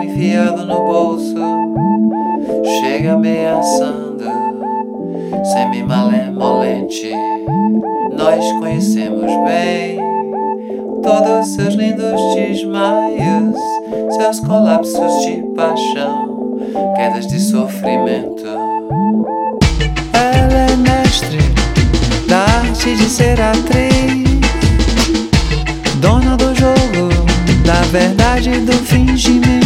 enfiado no bolso, chega ameaçando, semi-malemolente. Nós conhecemos bem todos seus lindos desmaios, seus colapsos de paixão, quedas de sofrimento. Ela é mestre da arte de ser atriz, dona do jogo, da verdade e do fingimento.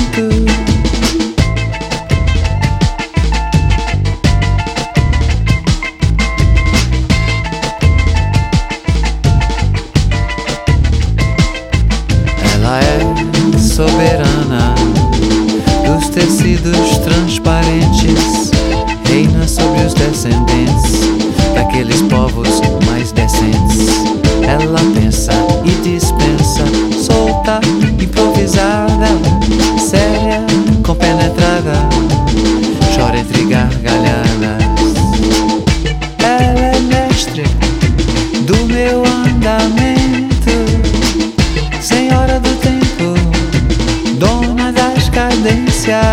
Ela é soberana dos tecidos transparentes, reina sobre os descendentes daqueles povos mais decentes. Ela pensa e dispensa, solta, improvisada, séria, compenetrada, chora entre gargalhadas. Ela é mestre do meu andamento, senhora do tempo, dona das cadências.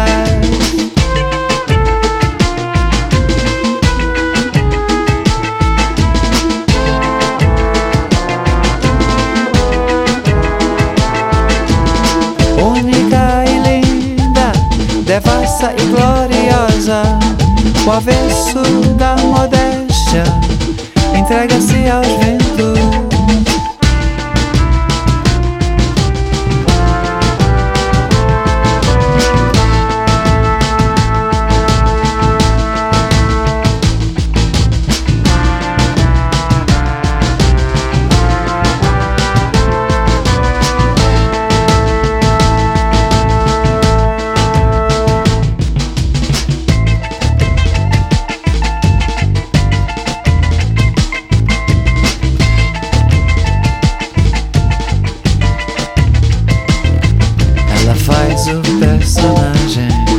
Única e linda, devassa e gloriosa, o avesso da modéstia, entrega-se aos ventos. Faz o personagem